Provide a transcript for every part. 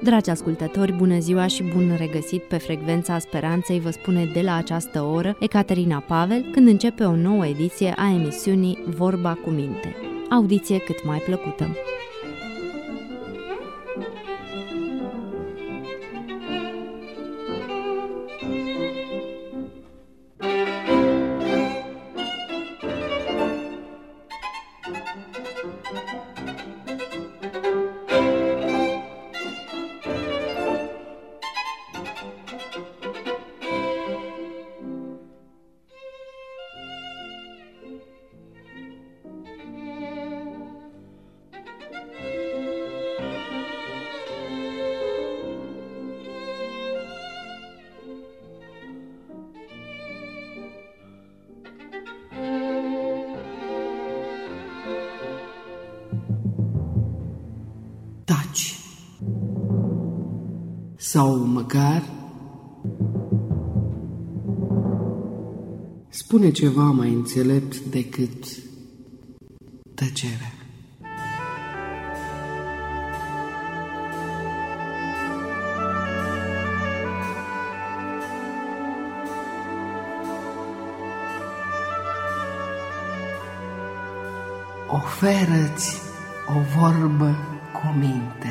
Dragi ascultători, bună ziua și bun regăsit pe Frecvența Speranței, vă spune de la această oră Ecaterina Pavel, când începe o nouă ediție a emisiunii Vorba cu minte. Audiție cât mai plăcută! Taci. Sau măcar spune ceva mai înțelept decât tăcerea. Oferă-ți o vorbă cu minte.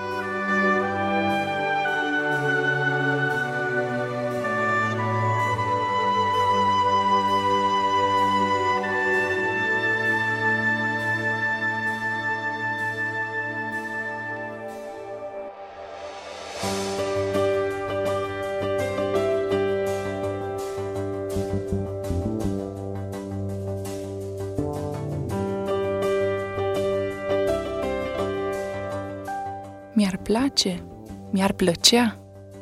Mi-ar place, mi-ar plăcea.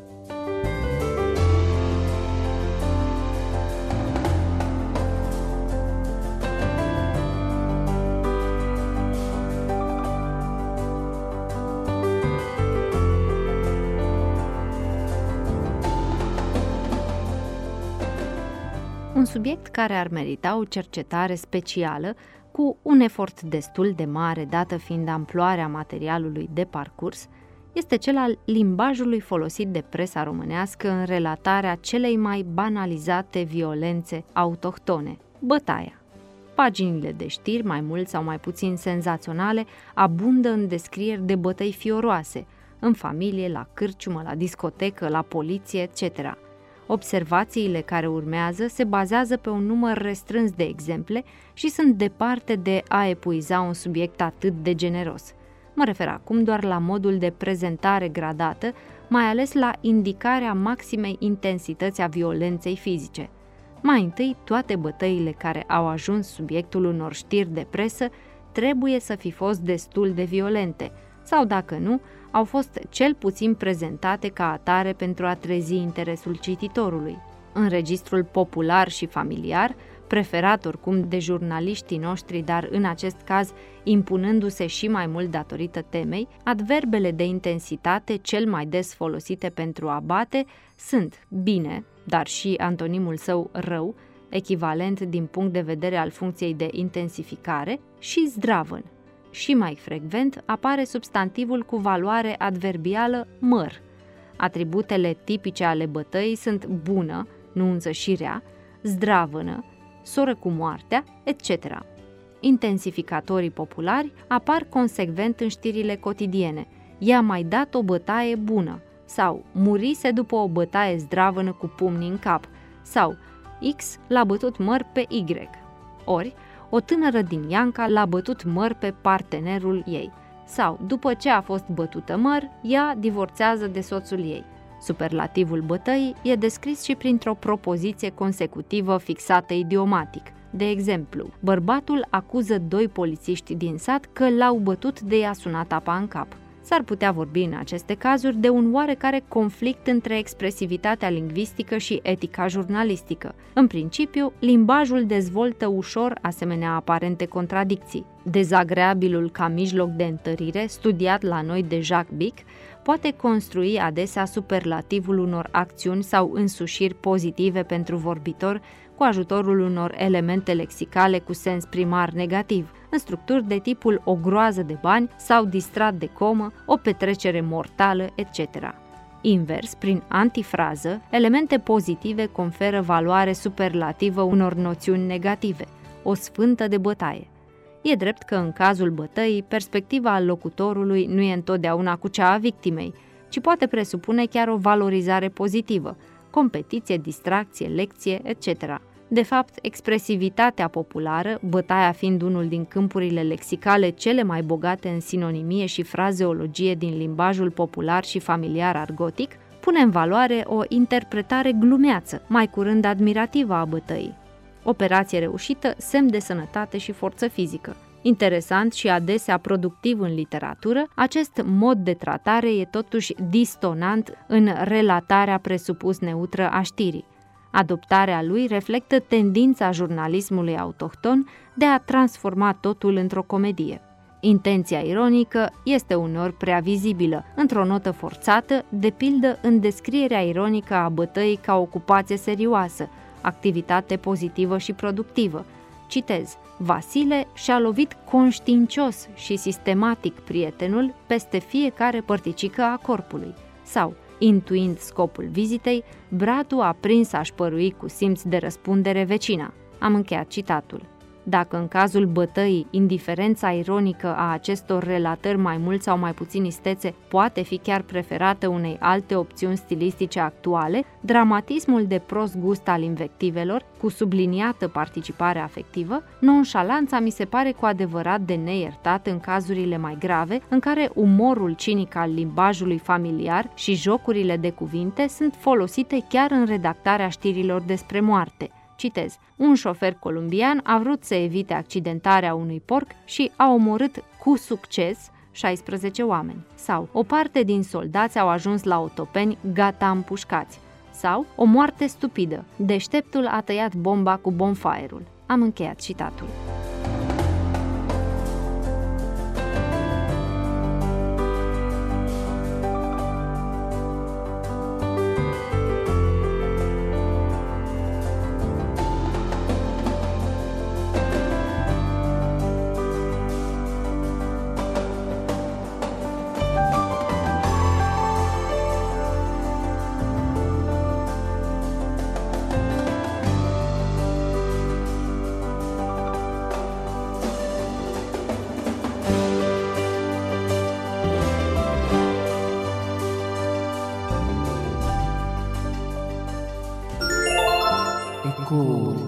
Un subiect care ar merita o cercetare specială, cu un efort destul de mare, dată fiind amploarea materialului de parcurs, este cel al limbajului folosit de presa românească în relatarea celei mai banalizate violențe autohtone, bătaia. Paginile de știri, mai mult sau mai puțin senzaționale, abundă în descrieri de bătăi fioroase, în familie, la cârciumă, la discotecă, la poliție, etc. Observațiile care urmează se bazează pe un număr restrâns de exemple și sunt departe de a epuiza un subiect atât de generos. Mă refer acum doar la modul de prezentare gradată, mai ales la indicarea maximei intensități a violenței fizice. Mai întâi, toate bătăile care au ajuns subiectul unor știri de presă trebuie să fi fost destul de violente, sau dacă nu, au fost cel puțin prezentate ca atare pentru a trezi interesul cititorului. În registrul popular și familiar, preferat oricum de jurnaliștii noștri, dar în acest caz impunându-se și mai mult datorită temei, adverbele de intensitate cel mai des folosite pentru a bate sunt bine, dar și antonimul său rău, echivalent din punct de vedere al funcției de intensificare, și zdravăn. Și mai frecvent apare substantivul cu valoare adverbială măr. Atributele tipice ale bătăii sunt bună, nuunță și rea, zdravănă, soră cu moartea, etc. Intensificatorii populari apar consecvent în știrile cotidiene. I-a mai dat o bătaie bună, sau murise după o bătaie zdravănă cu pumnii în cap, sau X l-a bătut măr pe Y. Ori, o tânără din Ianca l-a bătut măr pe partenerul ei. Sau, după ce a fost bătută măr, ea divorțează de soțul ei. Superlativul bătăii e descris și printr-o propoziție consecutivă fixată idiomatic. De exemplu, bărbatul acuză 2 polițiști din sat că l-au bătut de i-a sunat apa în cap. S-ar putea vorbi în aceste cazuri de un oarecare conflict între expresivitatea lingvistică și etica jurnalistică. În principiu, limbajul dezvoltă ușor asemenea aparente contradicții. Dezagreabilul ca mijloc de întărire, studiat la noi de Jacques Bic, poate construi adesea superlativul unor acțiuni sau însușiri pozitive pentru vorbitor cu ajutorul unor elemente lexicale cu sens primar negativ, în structuri de tipul o groază de bani sau distrat de comă, o petrecere mortală, etc. Invers, prin antifrază, elemente pozitive conferă valoare superlativă unor noțiuni negative, o sfântă de bătaie. E drept că în cazul bătăii, perspectiva locutorului nu e întotdeauna cu cea a victimei, ci poate presupune chiar o valorizare pozitivă, competiție, distracție, lecție, etc. De fapt, expresivitatea populară, bătaia fiind unul din câmpurile lexicale cele mai bogate în sinonimie și frazeologie din limbajul popular și familiar argotic, pune în valoare o interpretare glumeață, mai curând admirativă a bătăii. Operație reușită, semn de sănătate și forță fizică. Interesant și adesea productiv în literatură, acest mod de tratare e totuși distonant în relatarea presupus neutră a știrii. Adoptarea lui reflectă tendința jurnalismului autohton de a transforma totul într-o comedie. Intenția ironică este uneori prea vizibilă, într-o notă forțată, de pildă în descrierea ironică a bătăii ca ocupație serioasă, activitate pozitivă și productivă. Citez: Vasile și-a lovit conștiincios și sistematic prietenul peste fiecare părticică a corpului. Sau, intuind scopul vizitei, Bratu a prins a-și părui cu simț de răspundere vecina. Am încheiat citatul. Dacă în cazul bătăii, indiferența ironică a acestor relatări mai mult sau mai puțin istețe poate fi chiar preferată unei alte opțiuni stilistice actuale, dramatismul de prost gust al invectivelor, cu subliniată participare afectivă, nonșalanța mi se pare cu adevărat de neiertat în cazurile mai grave, în care umorul cinic al limbajului familiar și jocurile de cuvinte sunt folosite chiar în redactarea știrilor despre moarte. Citez: un șofer columbian a vrut să evite accidentarea unui porc și a omorât cu succes 16 oameni. Sau, o parte din soldați au ajuns la otopeni gata împușcați. Sau, o moarte stupidă. Deșteptul a tăiat bomba cu bonfire-ul. Am încheiat citatul. Ecouri.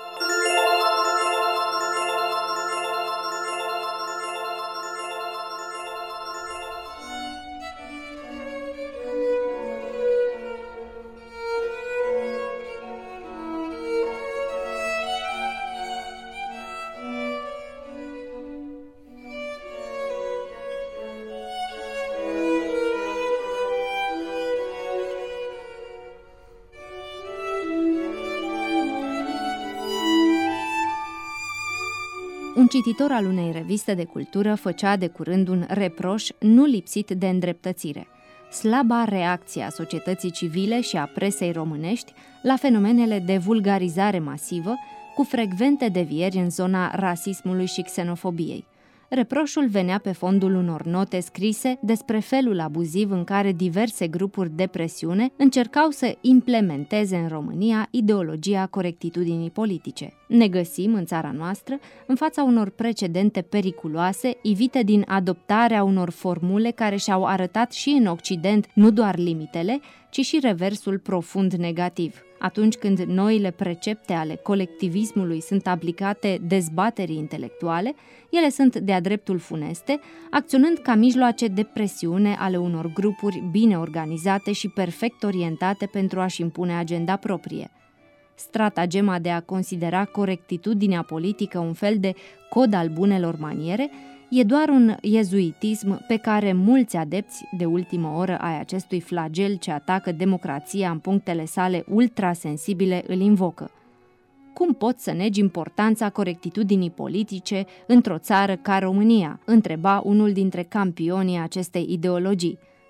Un cititor al unei reviste de cultură făcea de curând un reproș nu lipsit de îndreptățire: slaba reacție a societății civile și a presei românești la fenomenele de vulgarizare masivă, cu frecvente devieri în zona rasismului și xenofobiei. Reproșul venea pe fondul unor note scrise despre felul abuziv în care diverse grupuri de presiune încercau să implementeze în România ideologia corectitudinii politice. Ne găsim în țara noastră în fața unor precedente periculoase, ivite din adoptarea unor formule care și-au arătat și în Occident nu doar limitele, ci și reversul profund negativ. Atunci când noile precepte ale colectivismului sunt aplicate dezbaterii intelectuale, ele sunt de-a dreptul funeste, acționând ca mijloace de presiune ale unor grupuri bine organizate și perfect orientate pentru a-și impune agenda proprie. Stratagema de a considera corectitudinea politică un fel de cod al bunelor maniere e doar un iezuitism pe care mulți adepți de ultimă oră ai acestui flagel ce atacă democrația în punctele sale ultrasensibile îl invocă. Cum poți să negi importanța corectitudinii politice într-o țară ca România? Întreba unul dintre campionii acestei ideologii.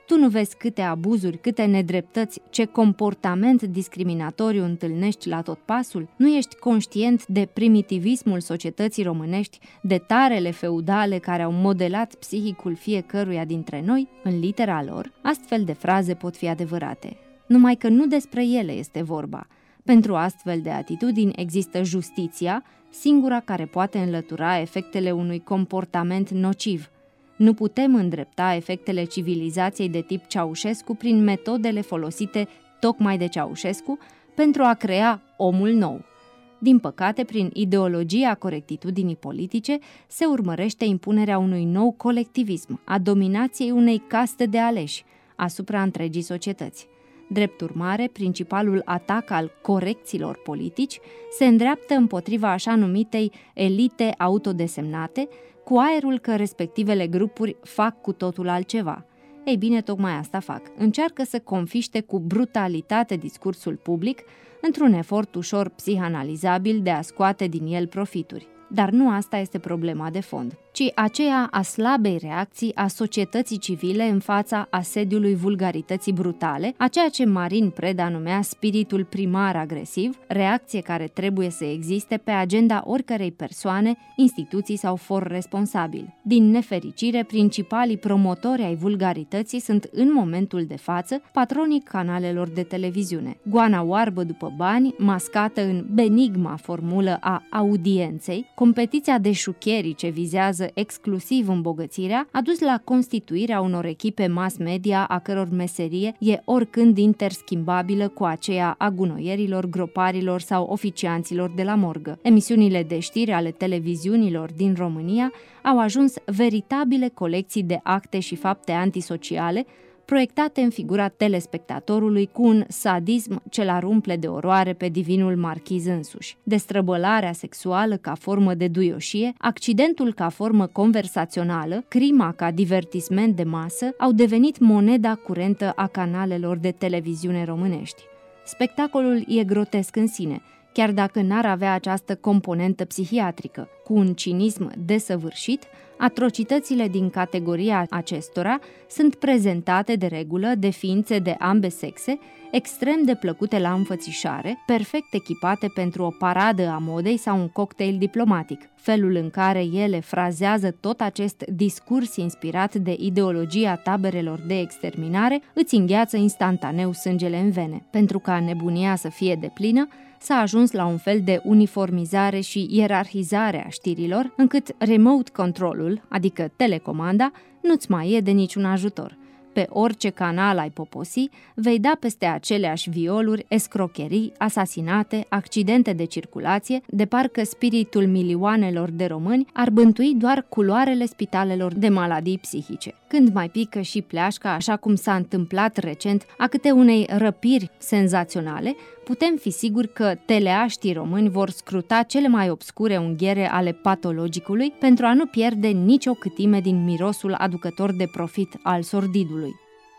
Tu nu vezi câte abuzuri, câte nedreptăți, ce comportament discriminatoriu întâlnești la tot pasul? Nu ești conștient de primitivismul societății românești, de tarele feudale care au modelat psihicul fiecăruia dintre noi? În litera lor, astfel de fraze pot fi adevărate. Numai că nu despre ele este vorba. Pentru astfel de atitudini există justiția, singura care poate înlătura efectele unui comportament nociv. Nu putem îndrepta efectele civilizației de tip Ceaușescu prin metodele folosite tocmai de Ceaușescu pentru a crea omul nou. Din păcate, prin ideologia corectitudinii politice se urmărește impunerea unui nou colectivism, a dominației unei caste de aleși asupra întregii societăți. Drept urmare, principalul atac al corecților politici se îndreaptă împotriva așa numitei elite autodesemnate, cu aerul că respectivele grupuri fac cu totul altceva. Ei bine, tocmai asta fac. Încearcă să confiște cu brutalitate discursul public într-un efort ușor psihanalizabil de a scoate din el profituri. Dar nu asta este problema de fond, ci aceea a slabei reacții a societății civile în fața asediului vulgarității brutale, a ceea ce Marin Preda numea spiritul primar agresiv, reacție care trebuie să existe pe agenda oricărei persoane, instituții sau for responsabili. Din nefericire, principalii promotori ai vulgarității sunt în momentul de față patronii canalelor de televiziune. Goana oarbă după bani, mascată în benigma formulă a audienței, competiția de șucherii ce vizează exclusiv îmbogățirea a dus la constituirea unor echipe mass media a căror meserie e oricând interschimbabilă cu aceea a gunoierilor, groparilor sau oficianților de la morgă. Emisiunile de știri ale televiziunilor din România au ajuns veritabile colecții de acte și fapte antisociale, proiectate în figura telespectatorului cu un sadism ce l-ar umple de oroare pe divinul marchiz însuși. Destrăbălarea sexuală ca formă de duioșie, accidentul ca formă conversațională, crima ca divertisment de masă au devenit moneda curentă a canalelor de televiziune românești. Spectacolul e grotesc în sine, chiar dacă n-ar avea această componentă psihiatrică. Cu un cinism desăvârșit, atrocitățile din categoria acestora sunt prezentate de regulă de ființe de ambe sexe, extrem de plăcute la înfățișare, perfect echipate pentru o paradă a modei sau un cocktail diplomatic. Felul în care ele frazează tot acest discurs inspirat de ideologia taberelor de exterminare îți îngheață instantaneu sângele în vene. Pentru ca nebunia să fie deplină, s-a ajuns la un fel de uniformizare și ierarhizare a știrilor, încât remote control-ul, adică telecomanda, nu-ți mai e de niciun ajutor. Pe orice canal ai poposi, vei da peste aceleași violuri, escrocherii, asasinate, accidente de circulație, de parcă spiritul milioanelor de români ar bântui doar culoarele spitalelor de maladii psihice. Când mai pică și pleașca, așa cum s-a întâmplat recent, a câte unei răpiri senzaționale, putem fi siguri că teleaștii români vor scruta cele mai obscure unghiere ale patologicului pentru a nu pierde nicio câtime din mirosul aducător de profit al sordidului.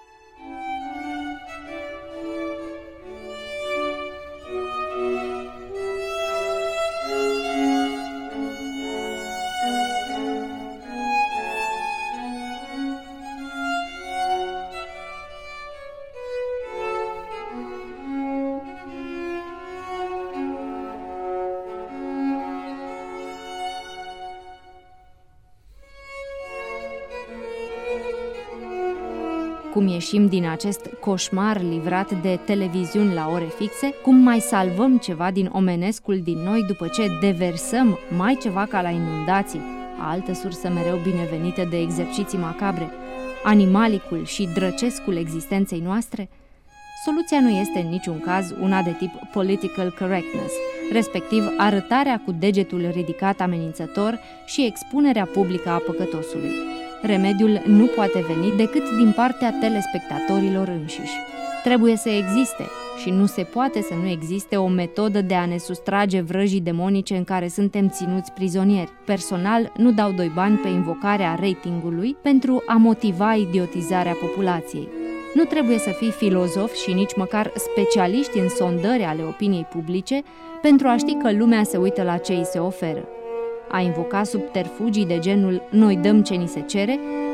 Cum ieșim din acest coșmar livrat de televiziuni la ore fixe, cum mai salvăm ceva din omenescul din noi după ce deversăm mai ceva ca la inundații, altă sursă mereu binevenită de exerciții macabre, animalicul și drăcescul existenței noastre? Soluția nu este în niciun caz una de tip political correctness, respectiv arătarea cu degetul ridicat amenințător și expunerea publică a păcătosului. Remediul nu poate veni decât din partea telespectatorilor înșiși. Trebuie să existe și nu se poate să nu existe o metodă de a ne sustrage vrăjii demonice în care suntem ținuți prizonieri. Personal, nu dau doi bani pe invocarea ratingului pentru a motiva idiotizarea populației. Nu trebuie să fii filozof și nici măcar specialiști în sondări ale opiniei publice pentru a ști că lumea se uită la ce îi se oferă. A invoca subterfugii de genul "noi dăm ce ni se cere"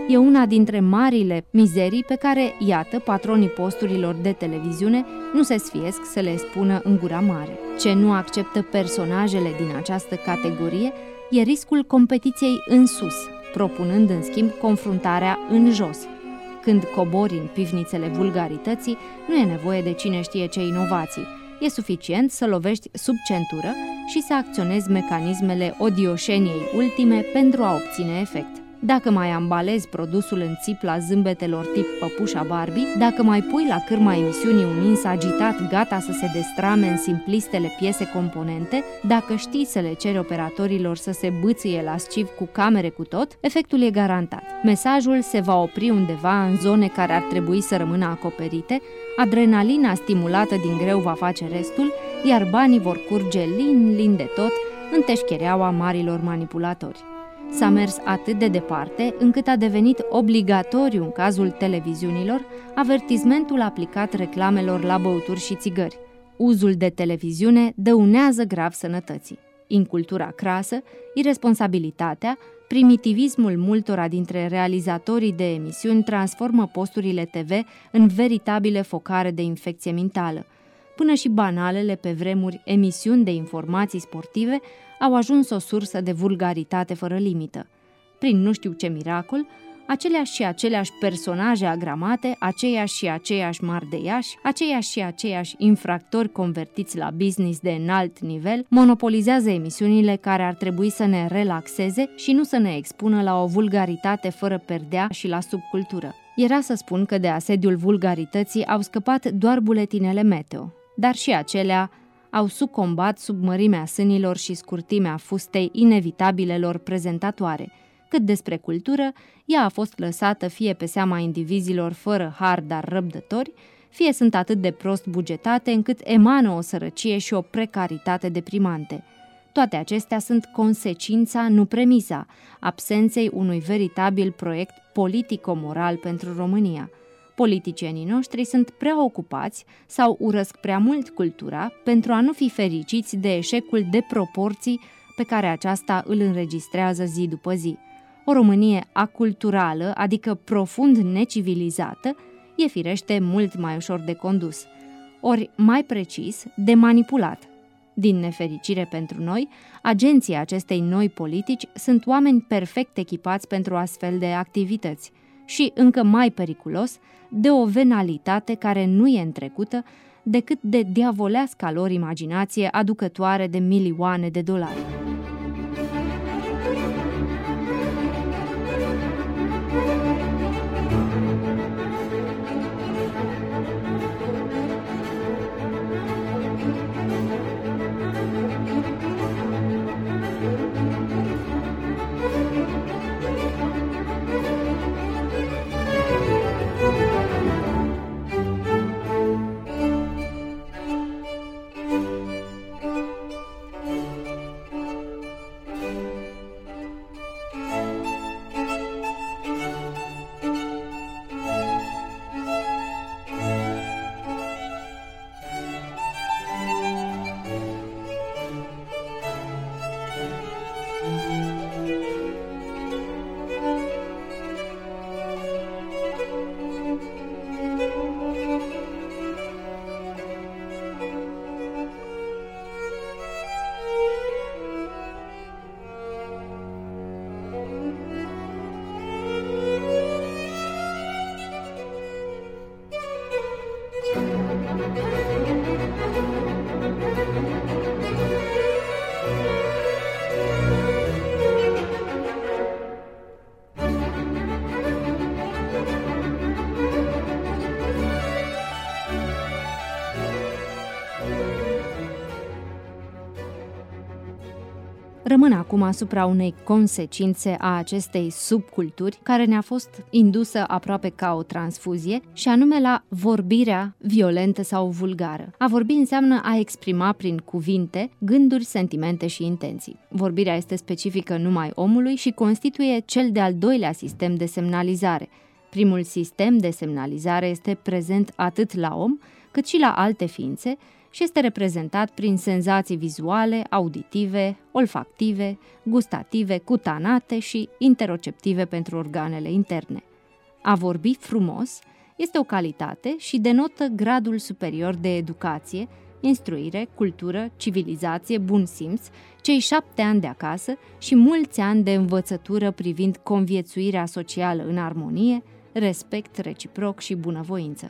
e una dintre marile mizerii pe care, iată, patronii posturilor de televiziune nu se sfiesc să le spună în gura mare. Ce nu acceptă personajele din această categorie e riscul competiției în sus, propunând în schimb confruntarea în jos. Când cobori în pivnițele vulgarității, nu e nevoie de cine știe ce inovații. E suficient să lovești sub centură și să acționezi mecanismele odioșeniei ultime pentru a obține efect. Dacă mai ambalezi produsul în țipla zâmbetelor tip păpușa Barbie, dacă mai pui la cârma emisiunii un ins agitat gata să se destrame în simplistele piese componente, dacă știi să le ceri operatorilor să se bâție lasciv cu camere cu tot, efectul e garantat. Mesajul se va opri undeva în zone care ar trebui să rămână acoperite, adrenalina stimulată din greu va face restul, iar banii vor curge lin de tot în teșchereaua marilor manipulatori. S-a mers atât de departe încât a devenit obligatoriu în cazul televiziunilor avertismentul aplicat reclamelor la băuturi și țigări. Uzul de televiziune dăunează grav sănătății. Incultura crasă, iresponsabilitatea, primitivismul multora dintre realizatorii de emisiuni transformă posturile TV în veritabile focare de infecție mentală. Până și banalele, pe vremuri, emisiuni de informații sportive au ajuns o sursă de vulgaritate fără limită. Prin nu știu ce miracol, aceleași și aceleași personaje agramate, aceiași și aceiași mardeiași, aceiași și aceiași infractori convertiți la business de înalt nivel, monopolizează emisiunile care ar trebui să ne relaxeze și nu să ne expună la o vulgaritate fără perdea și la subcultură. Era să spun că de asediul vulgarității au scăpat doar buletinele meteo, dar și acelea au sucombat sub mărimea sânilor și scurtimea fustei inevitabilelor prezentatoare. Cât despre cultură, ea a fost lăsată fie pe seama indivizilor fără har, dar răbdători, fie sunt atât de prost bugetate încât emană o sărăcie și o precaritate deprimante. Toate acestea sunt consecința, nu premisa, absenței unui veritabil proiect politico-moral pentru România. Politicienii noștri sunt prea ocupați sau urăsc prea mult cultura pentru a nu fi fericiți de eșecul de proporții pe care aceasta îl înregistrează zi după zi. O Românie aculturală, adică profund necivilizată, e firește mult mai ușor de condus, ori mai precis de manipulat. Din nefericire pentru noi, agenții acestei noi politici sunt oameni perfect echipați pentru astfel de activități și, încă mai periculos, de o venalitate care nu e întrecută decât de diavoleasca lor imaginație aducătoare de milioane de dolari. Rămân acum asupra unei consecințe a acestei subculturi care ne-a fost indusă aproape ca o transfuzie, și anume la vorbirea violentă sau vulgară. A vorbi înseamnă a exprima prin cuvinte gânduri, sentimente și intenții. Vorbirea este specifică numai omului și constituie cel de-al doilea sistem de semnalizare. Primul sistem de semnalizare este prezent atât la om cât și la alte ființe și este reprezentat prin senzații vizuale, auditive, olfactive, gustative, cutanate și interoceptive pentru organele interne. A vorbi frumos este o calitate și denotă gradul superior de educație, instruire, cultură, civilizație, bun simț, cei 7 ani de acasă și mulți ani de învățătură privind conviețuirea socială în armonie, respect reciproc și bunăvoință.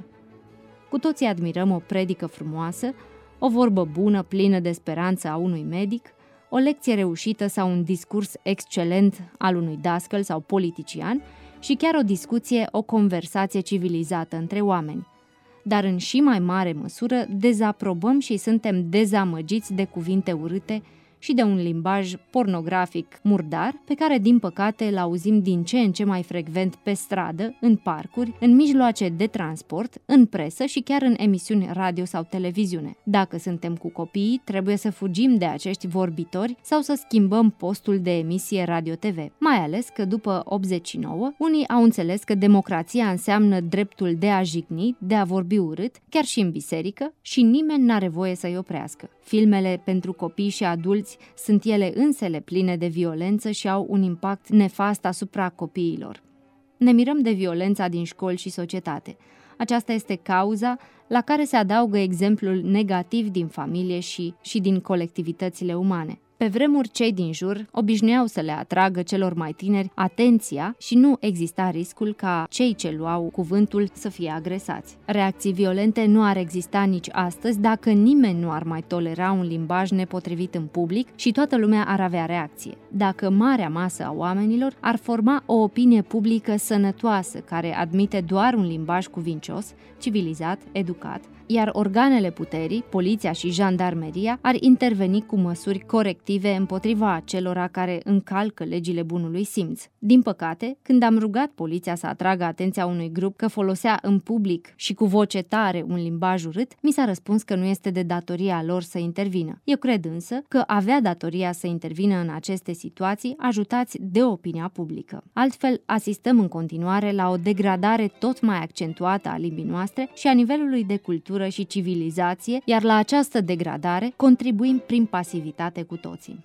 Cu toții admirăm o predică frumoasă, o vorbă bună, plină de speranță a unui medic, o lecție reușită sau un discurs excelent al unui dascăl sau politician și chiar o discuție, o conversație civilizată între oameni. Dar în și mai mare măsură dezaprobăm și suntem dezamăgiți de cuvinte urâte și de un limbaj pornografic murdar, pe care, din păcate, îl auzim din ce în ce mai frecvent pe stradă, în parcuri, în mijloace de transport, în presă și chiar în emisiuni radio sau televiziune. Dacă suntem cu copiii, trebuie să fugim de acești vorbitori sau să schimbăm postul de emisie radio-TV. Mai ales că după 89, unii au înțeles că democrația înseamnă dreptul de a jigni, de a vorbi urât, chiar și în biserică, și nimeni n-are voie să-i oprească. Filmele pentru copii și adulți sunt ele însele pline de violență și au un impact nefast asupra copiilor. Ne mirăm de violența din școli și societate. Aceasta este cauza la care se adaugă exemplul negativ din familie și din colectivitățile umane. Pe vremuri, cei din jur obișnuiau să le atragă celor mai tineri atenția și nu exista riscul ca cei ce luau cuvântul să fie agresați. Reacții violente nu ar exista nici astăzi dacă nimeni nu ar mai tolera un limbaj nepotrivit în public și toată lumea ar avea reacție. Dacă marea masă a oamenilor ar forma o opinie publică sănătoasă care admite doar un limbaj cuvincios, civilizat, educat, iar organele puterii, poliția și jandarmeria, ar interveni cu măsuri corective împotriva acelora care încalcă legile bunului simț. Din păcate, când am rugat poliția să atragă atenția unui grup că folosea în public și cu voce tare un limbaj urât, mi s-a răspuns că nu este de datoria lor să intervină. Eu cred însă că avea datoria să intervină în aceste situații ajutați de opinia publică. Altfel, asistăm în continuare la o degradare tot mai accentuată a limbii noastre și a nivelului de cultură și civilizație, iar la această degradare contribuim prin pasivitate cu toții.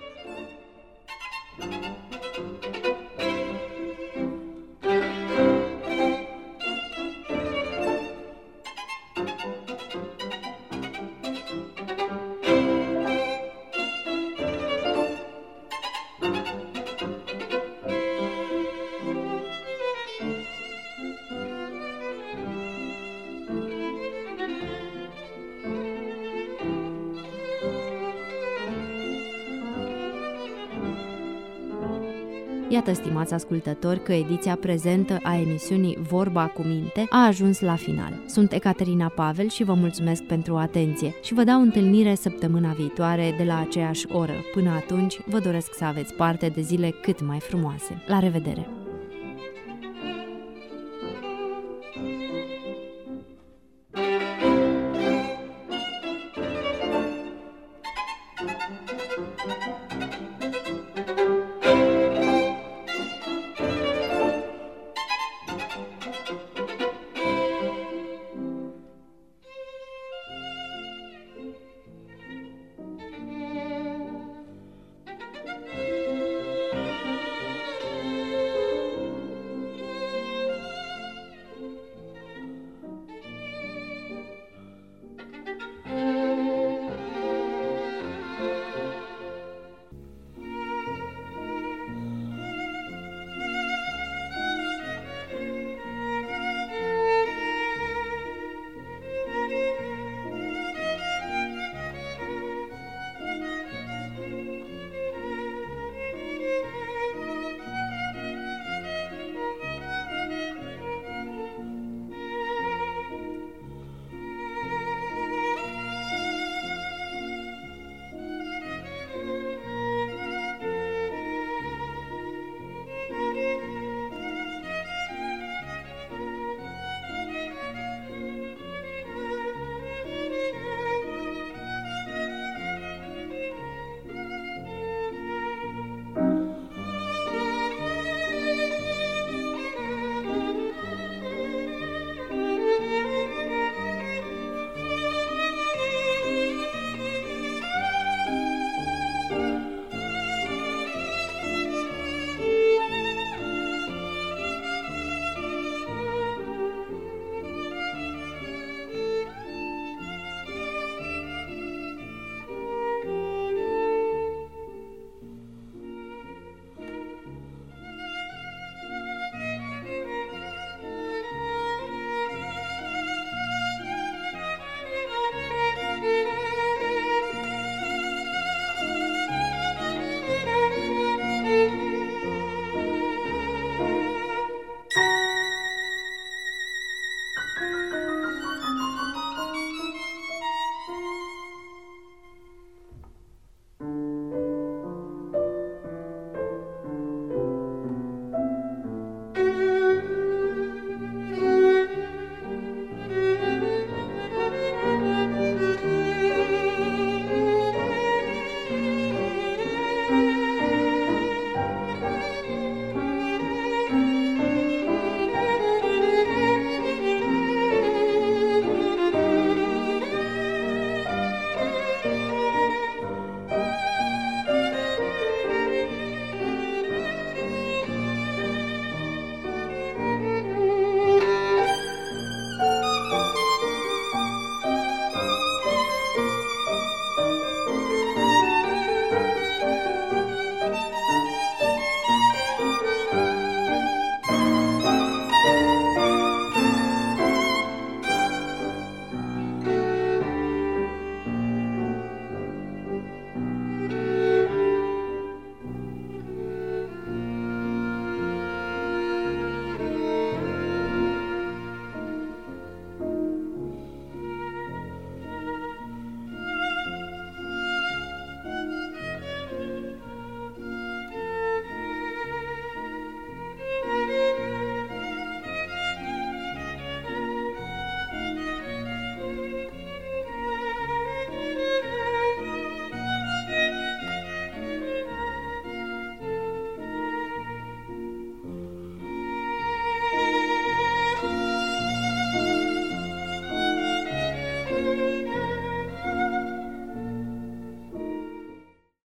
Iată, stimați ascultători, că ediția prezentă a emisiunii Vorba cu Minte a ajuns la final. Sunt Ecaterina Pavel și vă mulțumesc pentru atenție și vă dau întâlnire săptămâna viitoare de la aceeași oră. Până atunci, vă doresc să aveți parte de zile cât mai frumoase. La revedere!